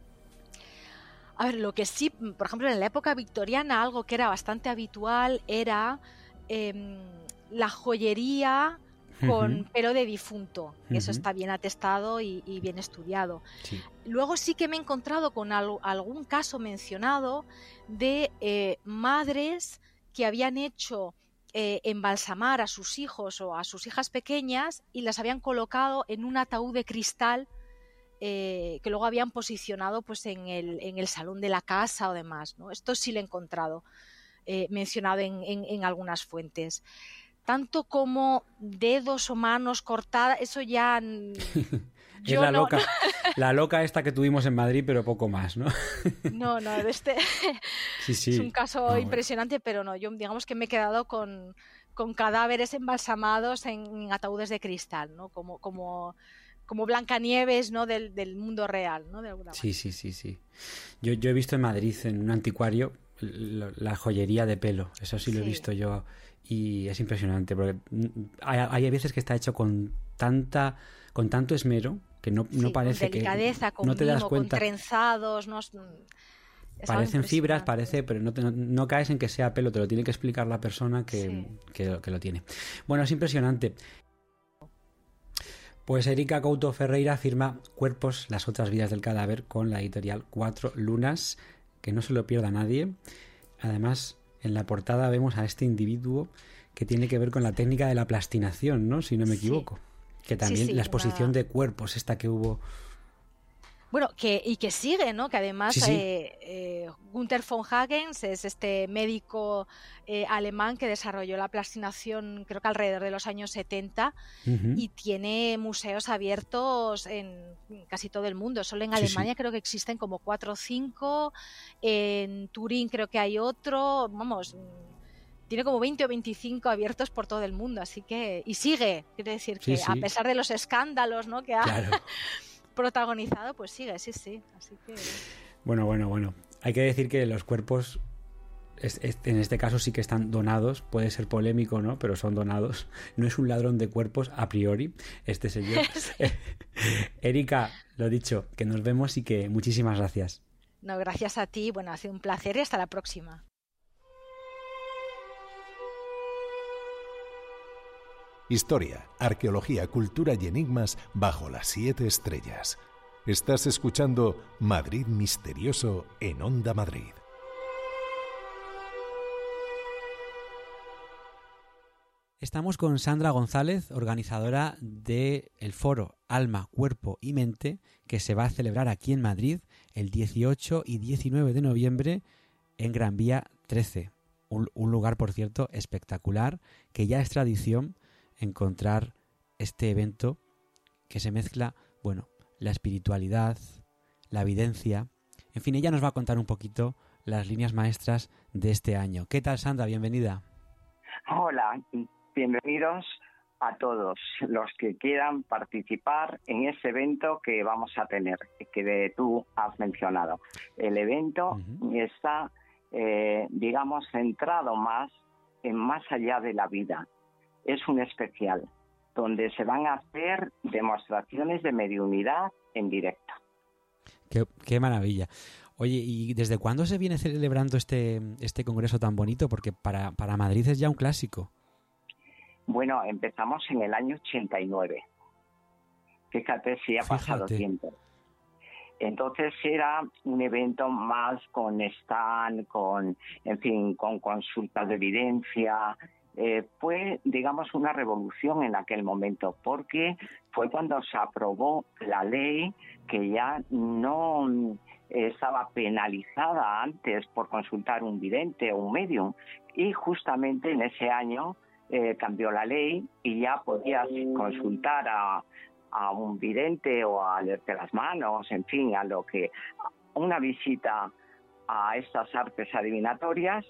A ver, lo que sí, por ejemplo, en la época victoriana, algo que era bastante habitual era la joyería con pelo de difunto. Eso está bien atestado y bien estudiado. Sí. Luego sí que me he encontrado con algún caso mencionado de madres que habían hecho embalsamar a sus hijos o a sus hijas pequeñas y las habían colocado en un ataúd de cristal que luego habían posicionado pues en el salón de la casa o demás, ¿no? Esto sí lo he encontrado mencionado en algunas fuentes. tanto como dedos o manos cortadas, eso ya... Es la loca, la loca esta que tuvimos en Madrid, pero poco más, ¿no? No, Sí. Es un caso impresionante, pero no, yo digamos que me he quedado con cadáveres embalsamados en ataúdes de cristal, ¿no? Como Blancanieves, ¿no? Del mundo real, ¿no? De alguna manera. Sí. Yo he visto en Madrid, en un anticuario, la joyería de pelo. Eso sí lo he visto yo y es impresionante porque hay veces que está hecho con tanto esmero que no parece con delicadeza, que no te das cuenta. Con trenzados, ¿no? Parecen fibras, pero no caes en que sea pelo, te lo tiene que explicar la persona que lo tiene. Bueno, es impresionante. Pues Erika Couto Ferreira firma Cuerpos, las otras vidas del cadáver con la editorial Cuatro Lunas, que no se lo pierda nadie. Además, en la portada vemos a este individuo que tiene que ver con la técnica de la plastinación, ¿no? Si no me equivoco. Que también la exposición de cuerpos esta que hubo... Bueno, que sigue, ¿no? Que además Gunther von Hagens es este médico alemán que desarrolló la plastinación, creo que alrededor de los años 70, y tiene museos abiertos en casi todo el mundo. Solo en Alemania creo que existen como 4 o 5, en Turín creo que hay otro, vamos... Tiene como 20 o 25 abiertos por todo el mundo, así que... Y sigue, quiere decir que a pesar de los escándalos, ¿no? Que ha protagonizado, pues sigue, sí. Así que... Bueno. Hay que decir que los cuerpos, en este caso sí que están donados. Puede ser polémico, ¿no? Pero son donados. No es un ladrón de cuerpos a priori, este señor. Erika, lo dicho, que nos vemos y que muchísimas gracias. No, gracias a ti. Bueno, ha sido un placer y hasta la próxima. Historia, arqueología, cultura y enigmas bajo las 7 estrellas. Estás escuchando Madrid Misterioso en Onda Madrid. Estamos con Sandra González, organizadora del foro Alma, Cuerpo y Mente, que se va a celebrar aquí en Madrid el 18 y 19 de noviembre en Gran Vía 13. Un lugar, por cierto, espectacular, que ya es tradición encontrar este evento que se mezcla, la espiritualidad, la evidencia. En fin, ella nos va a contar un poquito las líneas maestras de este año. ¿Qué tal, Sandra? Bienvenida. Hola, bienvenidos a todos los que quieran participar en ese evento que vamos a tener, que tú has mencionado. El evento está, centrado más allá de la vida. Es un especial donde se van a hacer demostraciones de mediunidad en directo. Qué maravilla. Oye, ¿y desde cuándo se viene celebrando este congreso tan bonito? Porque para Madrid es ya un clásico. Bueno, empezamos en el año 89. Fíjate si ha pasado tiempo. Entonces era un evento más con stand, con consultas de evidencia. Fue, una revolución en aquel momento, porque fue cuando se aprobó la ley que ya no estaba penalizada antes por consultar un vidente o un medium, y justamente en ese año cambió la ley y ya podías consultar a un vidente o a leerte las manos, una visita a estas artes adivinatorias,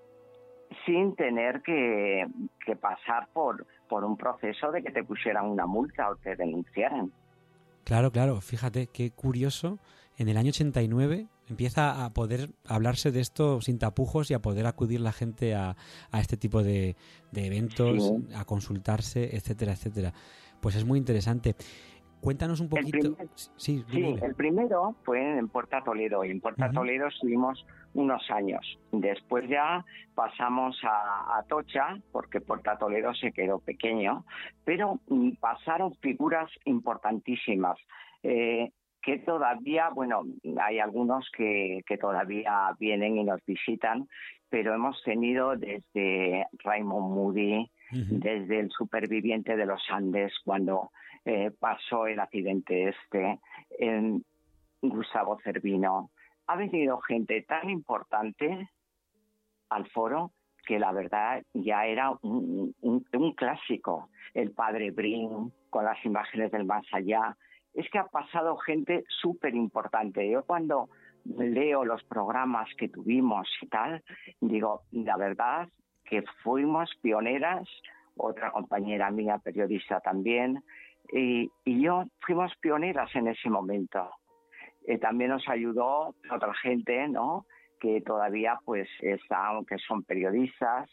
sin tener que pasar por un proceso de que te pusieran una multa o te denunciaran. Claro, fíjate, qué curioso. En el año 89 empieza a poder hablarse de esto sin tapujos y a poder acudir la gente a este tipo de eventos, a consultarse, etcétera. Pues es muy interesante. Cuéntanos un poquito. El primero fue en Puerta Toledo, y en Puerta Toledo estuvimos unos años. Después ya pasamos a Atocha, porque Puerta Toledo se quedó pequeño, pero pasaron figuras importantísimas, que todavía, hay algunos que todavía vienen y nos visitan, pero hemos tenido desde Raymond Moody, desde el superviviente de los Andes, cuando pasó el accidente en Gustavo Cervino. Ha venido gente tan importante al foro que la verdad ya era un clásico. El padre Brin con las imágenes del más allá. Es que ha pasado gente súper importante. Yo cuando leo los programas que tuvimos y tal, digo, la verdad que fuimos pioneras, otra compañera mía, periodista también, y yo fuimos pioneras en ese momento. También nos ayudó otra gente, ¿no?, que todavía pues están, que son periodistas,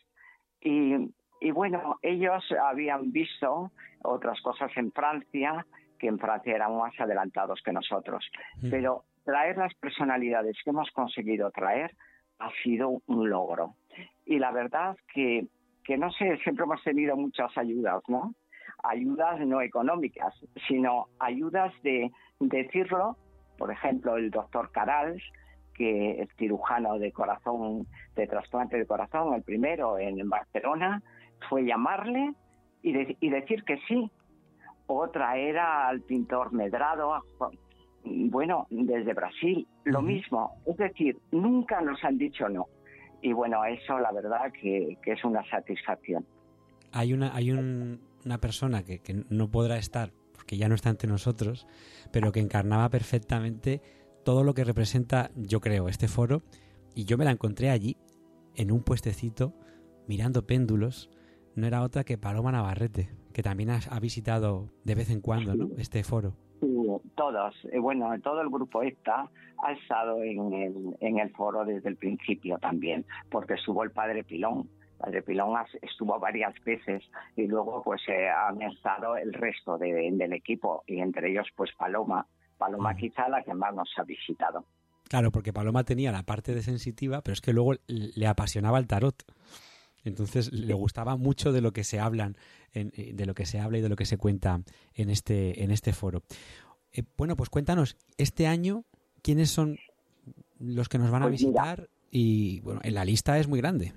y bueno, ellos habían visto otras cosas en Francia, que en Francia eran más adelantados que nosotros. Pero traer las personalidades que hemos conseguido traer ha sido un logro. Y la verdad que no sé, siempre hemos tenido muchas ayudas, ¿no? Ayudas no económicas, sino ayudas de decirlo. Por ejemplo, el doctor Carals, que es cirujano de corazón, de trasplante de corazón, el primero en Barcelona, fue llamarle y decir que sí. Otra era al pintor Medrado, bueno, desde Brasil, lo mismo. Es decir, nunca nos han dicho no. Y bueno, eso la verdad que es una satisfacción. Hay una persona que no podrá estar, porque ya no está entre nosotros, pero que encarnaba perfectamente todo lo que representa, yo creo, este foro, y yo me la encontré allí, en un puestecito, mirando péndulos. No era otra que Paloma Navarrete, que también ha visitado de vez en cuando, ¿no?, este foro. Sí, todos. Bueno, todo el grupo ECTA ha estado en el foro desde el principio también, porque estuvo el padre Pilón. Padre Pilón estuvo varias veces y luego pues han estado el resto del equipo, y entre ellos pues Paloma quizá la que más nos ha visitado. Claro, porque Paloma tenía la parte de sensitiva, pero es que luego le apasionaba el tarot. Entonces le gustaba mucho de lo que se habla y de lo que se cuenta en este foro. Bueno, pues cuéntanos, este año, ¿quiénes son los que nos van a visitar? Mira, y bueno, la lista es muy grande.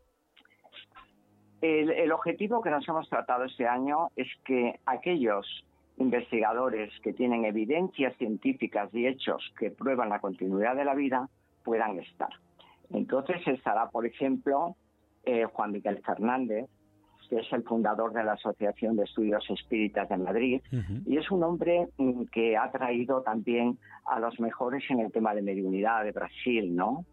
El objetivo que nos hemos tratado este año es que aquellos investigadores que tienen evidencias científicas y hechos que prueban la continuidad de la vida puedan estar. Entonces estará, por ejemplo, Juan Miguel Fernández, que es el fundador de la Asociación de Estudios Espíritas de Madrid, y es un hombre que ha traído también a los mejores en el tema de mediunidad de Brasil, ¿no?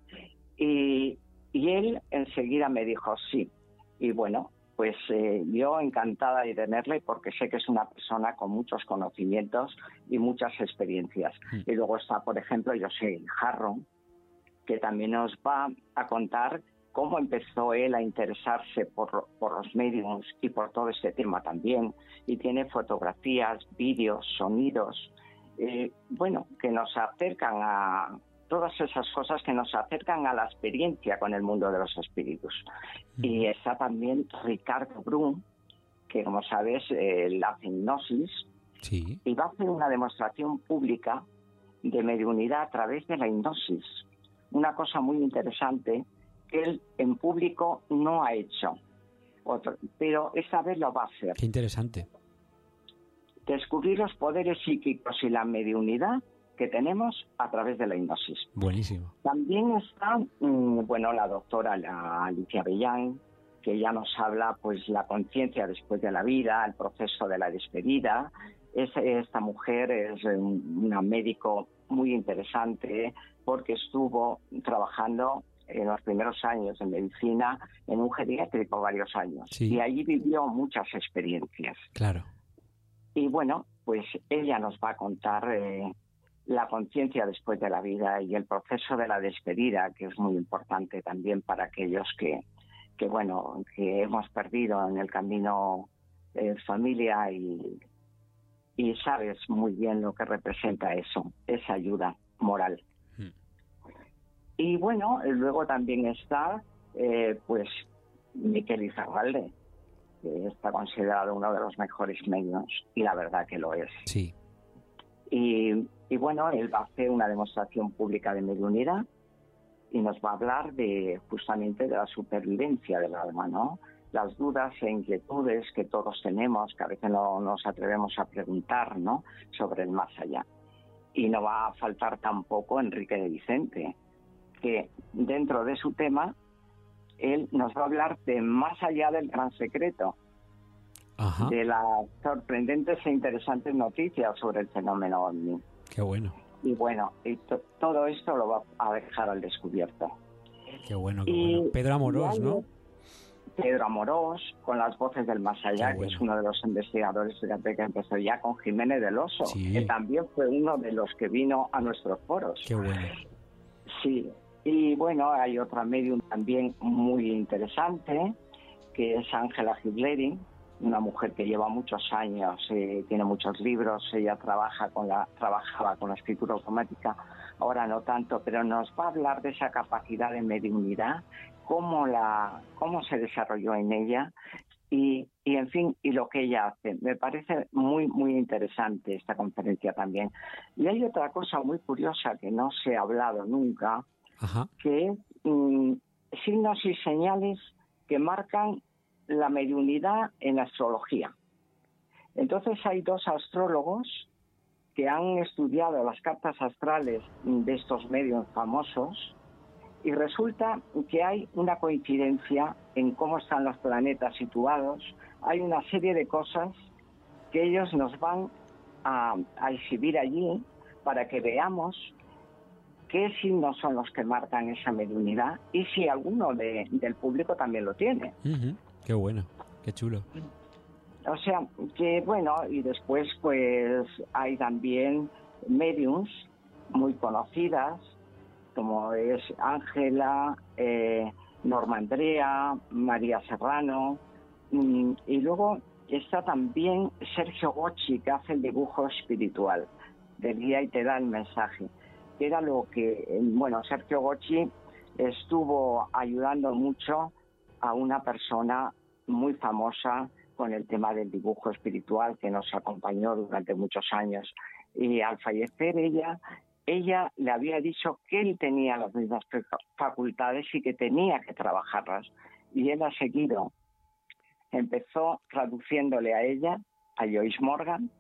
Y él enseguida me dijo sí. Y bueno, pues yo encantada de tenerle, porque sé que es una persona con muchos conocimientos y muchas experiencias. Y luego está, por ejemplo, José Jarro, que también nos va a contar cómo empezó él a interesarse por los mediums y por todo este tema también. Y tiene fotografías, vídeos, sonidos, bueno, que nos acercan a todas esas cosas, que nos acercan a la experiencia con el mundo de los espíritus. Y está también Ricardo Brun, que como sabes, hace hipnosis, sí, y va a hacer una demostración pública de mediunidad a través de la hipnosis. Una cosa muy interesante que él en público no ha hecho, pero esta vez lo va a hacer. Qué interesante. Descubrir los poderes psíquicos y la mediunidad que tenemos a través de la hipnosis. Buenísimo. También está, bueno, la doctora Alicia Bellán, que ya nos habla, pues, la conciencia después de la vida, el proceso de la despedida. Esta mujer es una médico muy interesante, porque estuvo trabajando en los primeros años de medicina en un geriátrico varios años. Sí. Y allí vivió muchas experiencias. Claro. Y bueno, pues ella nos va a contar la conciencia después de la vida y el proceso de la despedida, que es muy importante también para aquellos que bueno, que hemos perdido en el camino familia, y sabes muy bien lo que representa eso, esa ayuda moral. Y bueno, luego también está pues Miquel Izarralde, que está considerado uno de los mejores medios, y la verdad que lo es. Sí. Y bueno, él va a hacer una demostración pública de mediunidad y nos va a hablar justamente de la supervivencia del alma, ¿no? Las dudas e inquietudes que todos tenemos, que a veces no nos atrevemos a preguntar, ¿no?, sobre el más allá. Y no va a faltar tampoco Enrique de Vicente, que dentro de su tema él nos va a hablar de más allá del gran secreto, Ajá. de las sorprendentes e interesantes noticias sobre el fenómeno OVNI. Qué bueno. Y bueno, todo esto lo va a dejar al descubierto. Qué bueno, qué bueno. Pedro Amorós, ¿no? Pedro Amorós, con las voces del más allá, Qué bueno. que es uno de los investigadores, fíjate, que empezó ya con Jiménez del Oso, Sí. que también fue uno de los que vino a nuestros foros. Qué bueno. Sí, y bueno, hay otra medium también muy interesante, que es Ángela Hitleri, una mujer que lleva muchos años, tiene muchos libros, ella trabajaba con la escritura automática, ahora no tanto, pero nos va a hablar de esa capacidad de mediunidad, cómo se desarrolló en ella y en fin, y lo que ella hace. Me parece muy, muy interesante esta conferencia también. Y hay otra cosa muy curiosa que no se ha hablado nunca, Ajá. que es signos y señales que marcan la mediunidad en la astrología. Entonces hay dos astrólogos que han estudiado las cartas astrales de estos medios famosos y resulta que hay una coincidencia en cómo están los planetas situados. Hay una serie de cosas que ellos nos van a exhibir allí para que veamos qué signos son los que marcan esa mediunidad y si alguno del público también lo tiene. Uh-huh. Qué bueno, qué chulo. O sea, que bueno, y después pues hay también mediums muy conocidas, como es Ángela, Norma Andrea, María Serrano, y luego está también Sergio Gocci, que hace el dibujo espiritual del guía y te da el mensaje. Que era lo que, bueno, Sergio Gocci estuvo ayudando mucho a una persona muy famosa con el tema del dibujo espiritual que nos acompañó durante muchos años. Y al fallecer ella le había dicho que él tenía las mismas facultades y que tenía que trabajarlas. Y él ha seguido. Empezó traduciéndole a ella, a Joyce Morgan,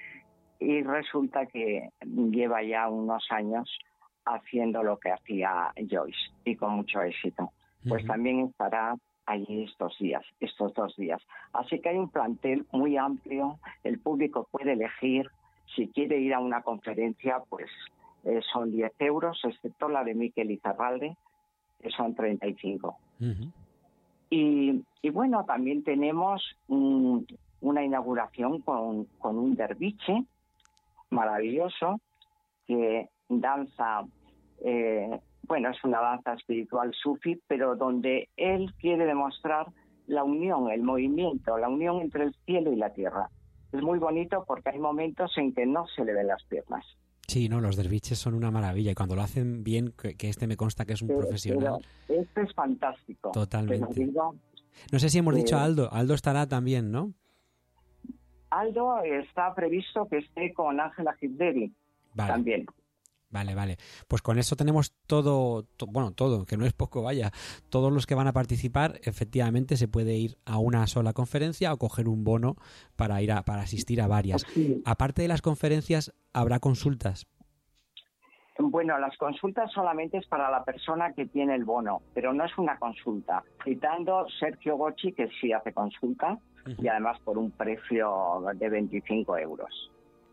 y resulta que lleva ya unos años haciendo lo que hacía Joyce y con mucho éxito. Pues también estará allí estos 2 días. Así que hay un plantel muy amplio, el público puede elegir, si quiere ir a una conferencia, pues son 10 euros, excepto la de Miquel Izarralde, que son 35. Uh-huh. Y bueno, también tenemos una inauguración con un derviche maravilloso que danza, es una danza espiritual sufi, pero donde él quiere demostrar la unión, el movimiento, la unión entre el cielo y la tierra. Es muy bonito porque hay momentos en que no se le ven las piernas. Sí, no, los derviches son una maravilla y cuando lo hacen bien, que me consta que es un profesional. Pero esto es fantástico. Totalmente. No sé si hemos dicho a Aldo. Aldo estará también, ¿no? Aldo está previsto que esté con Ángela Hitleri también. Vale. Pues con eso tenemos todo, que no es poco, vaya. Todos los que van a participar, efectivamente, se puede ir a una sola conferencia o coger un bono para asistir a varias. Sí. Aparte de las conferencias, ¿habrá consultas? Bueno, las consultas solamente es para la persona que tiene el bono, pero no es una consulta. Citando Sergio Gocci, que sí hace consulta, y además por un precio de 25 euros.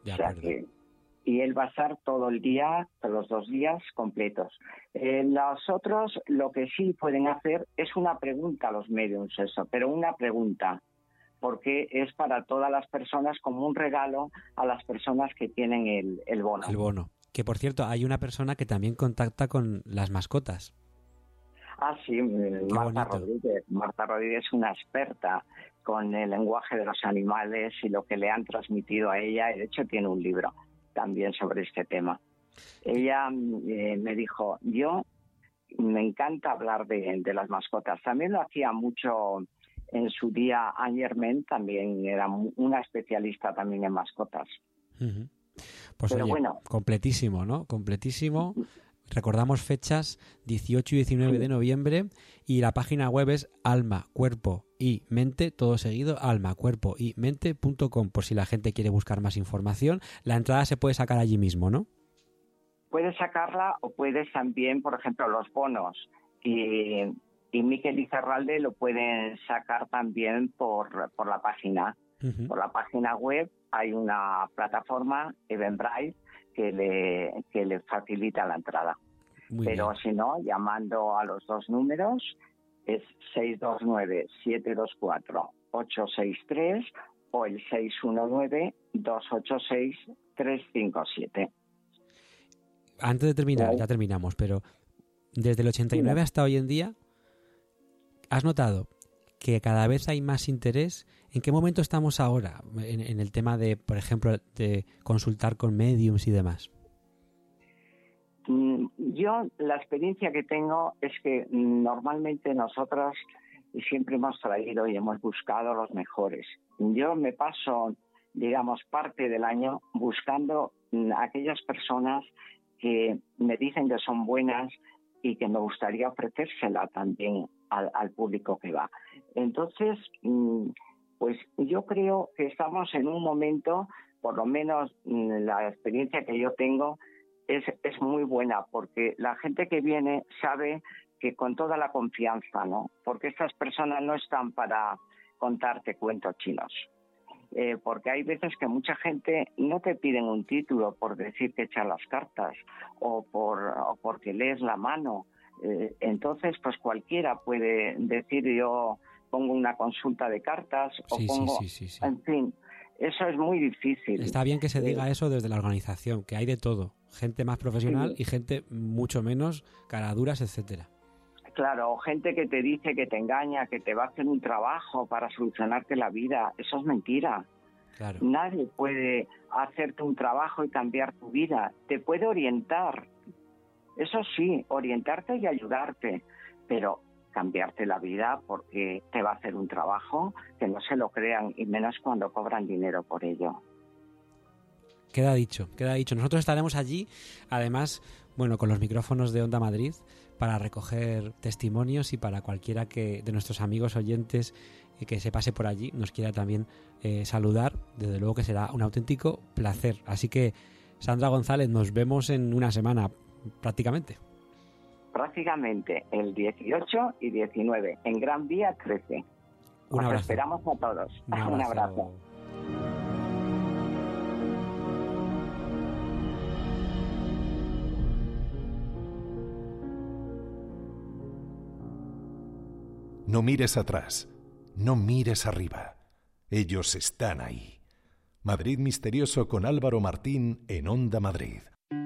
Y él va a estar todo el día, los 2 días completos. Los otros, lo que sí pueden hacer es una pregunta a los mediums, pero una pregunta, porque es para todas las personas como un regalo a las personas que tienen el bono. El bono. Que, por cierto, hay una persona que también contacta con las mascotas. Ah, sí, Marta Rodríguez. Marta Rodríguez es una experta con el lenguaje de los animales y lo que le han transmitido a ella. De hecho, tiene un libro también sobre este tema. Ella me dijo, yo me encanta hablar de las mascotas. También lo hacía mucho en su día Angermen, también era una especialista también en mascotas. Uh-huh. Pues pero oye, bueno, completísimo, ¿no? Completísimo. Recordamos fechas 18 y 19 de noviembre y la página web es Alma, Cuerpo y Mente, todo seguido, almacuerpoymente.com, por si la gente quiere buscar más información. La entrada se puede sacar allí mismo, ¿no? Puedes sacarla o puedes también, por ejemplo, los bonos y Y Miquel Icerralde lo pueden sacar también por la página. Uh-huh. Por la página web hay una plataforma, Eventbrite, que le facilita la entrada. Pero si no, llamando a los 2 números, es 629-724-863 o el 619-286-357. Antes de terminar, ya terminamos, pero desde el 89 hasta hoy en día, ¿has notado que cada vez hay más interés? ¿En qué momento estamos ahora en el tema de, por ejemplo, de consultar con mediums y demás? Yo, la experiencia que tengo es que normalmente nosotros siempre hemos traído y hemos buscado los mejores. Yo me paso, digamos, parte del año buscando aquellas personas que me dicen que son buenas y que me gustaría ofrecérsela también al público que va. Entonces, pues yo creo que estamos en un momento, por lo menos la experiencia que yo tengo, es muy buena, porque la gente que viene sabe que con toda la confianza, ¿no? Porque estas personas no están para contarte cuentos chinos. Porque hay veces que mucha gente no te piden un título por decir que echas las cartas o porque lees la mano. Entonces, pues cualquiera puede decir yo pongo una consulta de cartas o pongo... Sí. En fin, eso es muy difícil. Está bien que se diga eso desde la organización, que hay de todo. Gente más profesional y gente mucho menos caraduras, etcétera. Claro, gente que te dice que te engaña, que te va a hacer un trabajo para solucionarte la vida. Eso es mentira. Claro. Nadie puede hacerte un trabajo y cambiar tu vida. Te puede orientar. Eso sí, orientarte y ayudarte. Pero cambiarte la vida porque te va a hacer un trabajo, que no se lo crean, y menos cuando cobran dinero por ello. Queda dicho. Nosotros estaremos allí, además, bueno, con los micrófonos de Onda Madrid, para recoger testimonios y para cualquiera de nuestros amigos oyentes que se pase por allí nos quiera también saludar. Desde luego que será un auténtico placer. Así que, Sandra González, nos vemos en una semana prácticamente. Prácticamente el 18 y 19 en Gran Vía 13. Un abrazo. Os esperamos a todos. Un abrazo. No mires atrás, no mires arriba. Ellos están ahí. Madrid Misterioso con Álvaro Martín en Onda Madrid.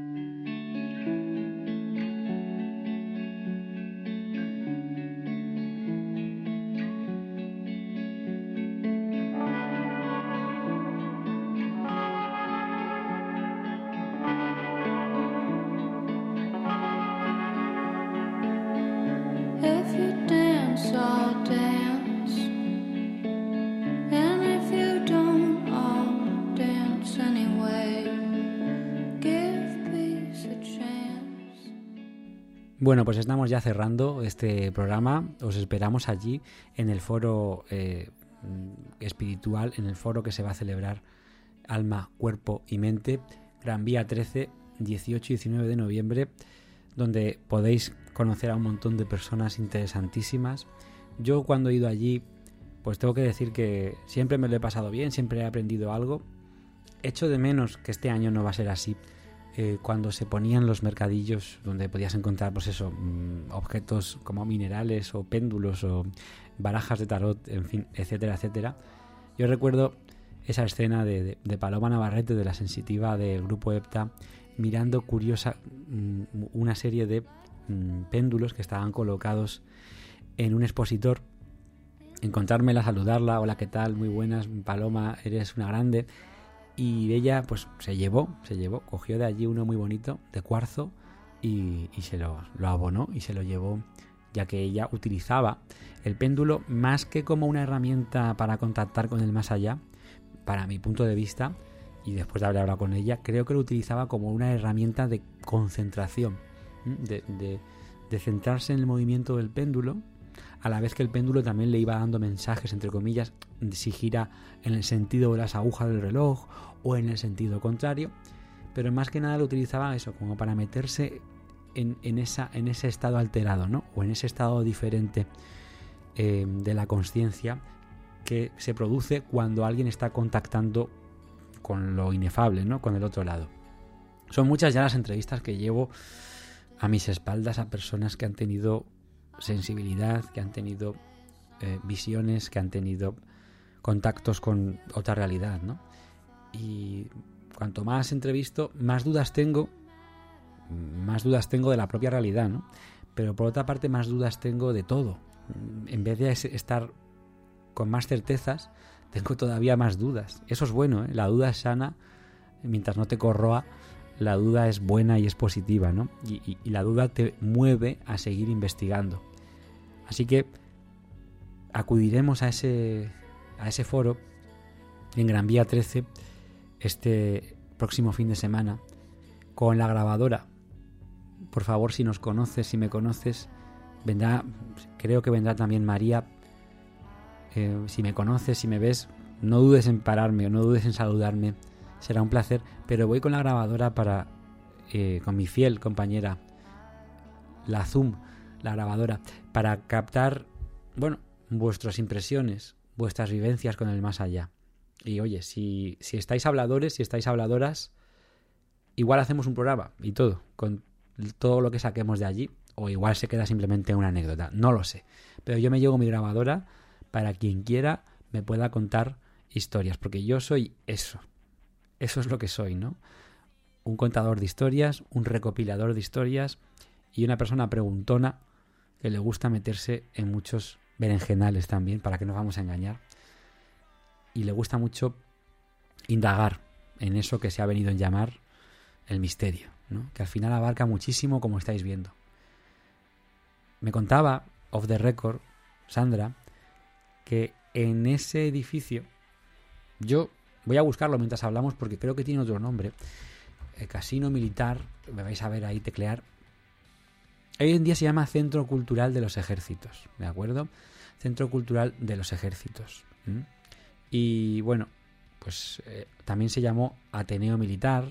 Bueno, pues estamos ya cerrando este programa. Os esperamos allí en el foro espiritual, en el foro que se va a celebrar Alma, Cuerpo y Mente, Gran Vía 13, 18 y 19 de noviembre, donde podéis conocer a un montón de personas interesantísimas. Yo cuando he ido allí, pues tengo que decir que siempre me lo he pasado bien, siempre he aprendido algo. Echo de menos que este año no va a ser así. Cuando se ponían los mercadillos donde podías encontrar, pues eso, objetos como minerales o péndulos o barajas de tarot, en fin, etcétera, etcétera. Yo recuerdo esa escena de Paloma Navarrete, de la sensitiva del grupo EPTA, mirando curiosa una serie de péndulos que estaban colocados en un expositor, encontrármela, saludarla, hola, ¿qué tal? Muy buenas, Paloma, eres una grande. Y ella pues se llevó, cogió de allí uno muy bonito de cuarzo y se lo abonó y se lo llevó, ya que ella utilizaba el péndulo más que como una herramienta para contactar con el más allá, para mi punto de vista, y después de haber hablado con ella, creo que lo utilizaba como una herramienta de concentración, de centrarse en el movimiento del péndulo, a la vez que el péndulo también le iba dando mensajes, entre comillas, si gira en el sentido de las agujas del reloj o en el sentido contrario, pero más que nada lo utilizaba eso, como para meterse en ese estado alterado, ¿no? O en ese estado diferente de la consciencia que se produce cuando alguien está contactando con lo inefable, ¿no? Con el otro lado. Son muchas ya las entrevistas que llevo a mis espaldas a personas que han tenido sensibilidad, que han tenido visiones, que han tenido contactos con otra realidad, ¿no? Y cuanto más entrevisto, más dudas tengo de la propia realidad, ¿no? Pero por otra parte, más dudas tengo de todo. En vez de estar con más certezas, tengo todavía más dudas. Eso es bueno, ¿eh? La duda es sana, mientras no te corroa, la duda es buena y es positiva, ¿no? Y la duda te mueve a seguir investigando. Así que acudiremos a ese foro en Gran Vía 13 este próximo fin de semana con la grabadora. Por favor, si nos conoces, si me conoces, creo que vendrá también María. Si me conoces, si me ves, no dudes en pararme o no dudes en saludarme, será un placer. Pero voy con la grabadora con mi fiel compañera, la Zoom, la grabadora, para captar, vuestras impresiones, vuestras vivencias con el más allá. Y oye, si estáis habladores, si estáis habladoras, igual hacemos un programa y todo, con todo lo que saquemos de allí, o igual se queda simplemente una anécdota, no lo sé. Pero yo me llevo mi grabadora para quien quiera me pueda contar historias, porque yo soy eso. Eso es lo que soy, ¿no? Un contador de historias, un recopilador de historias y una persona preguntona que le gusta meterse en muchos berenjenales también, para que no vamos a engañar. Y le gusta mucho indagar en eso que se ha venido a llamar el misterio, ¿no? Que al final abarca muchísimo, como estáis viendo. Me contaba, off the record, Sandra, que en ese edificio, yo voy a buscarlo mientras hablamos porque creo que tiene otro nombre, el Casino Militar, me vais a ver ahí teclear. Hoy en día se llama Centro Cultural de los Ejércitos, ¿de acuerdo? Centro Cultural de los Ejércitos. Y bueno, pues también se llamó Ateneo Militar,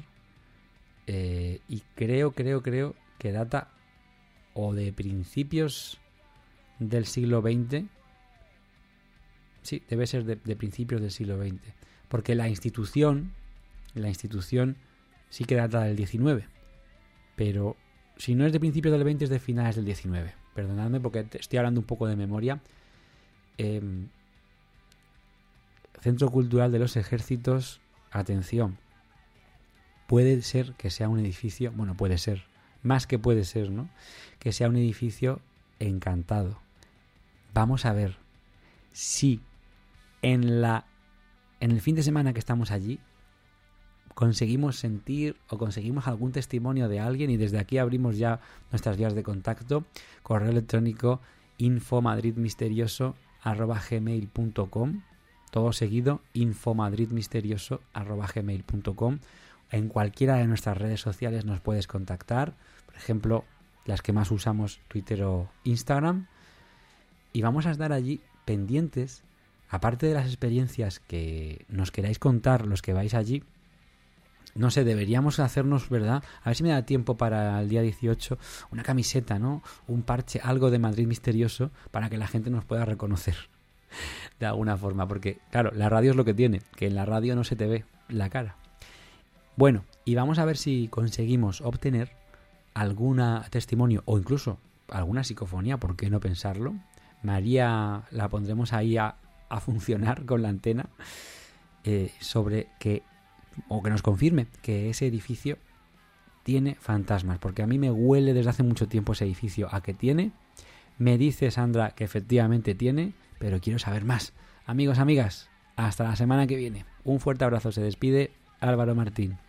y creo que data o de principios del siglo XX. Sí, debe ser de principios del siglo XX, porque la institución sí que data del 19, pero si no es de principios del 20 es de finales del 19. Perdonadme porque estoy hablando un poco de memoria. Centro Cultural de los Ejércitos, atención, puede ser que sea un edificio, puede ser, más que puede ser, ¿no? Que sea un edificio encantado. Vamos a ver si en el fin de semana que estamos allí conseguimos sentir o conseguimos algún testimonio de alguien, y desde aquí abrimos ya nuestras vías de contacto. Correo electrónico infomadridmisterioso@gmail.com, todo seguido, infomadridmisterioso@gmail.com. En cualquiera de nuestras redes sociales nos puedes contactar, por ejemplo, las que más usamos, Twitter o Instagram, y vamos a estar allí pendientes, aparte de las experiencias que nos queráis contar los que vais allí. No sé, deberíamos hacernos, ¿verdad? A ver si me da tiempo para el día 18, una camiseta, ¿no? Un parche, algo de Madrid Misterioso, para que la gente nos pueda reconocer de alguna forma, porque claro, la radio es lo que tiene, que en la radio no se te ve la cara. Bueno, y vamos a ver si conseguimos obtener algún testimonio o incluso alguna psicofonía, ¿por qué no pensarlo? María la pondremos ahí a funcionar con la antena, sobre que nos confirme que ese edificio tiene fantasmas, porque a mí me huele desde hace mucho tiempo ese edificio a que tiene. Me dice Sandra que efectivamente tiene, pero quiero saber más. Amigos, amigas, hasta la semana que viene. Un fuerte abrazo, se despide Álvaro Martín.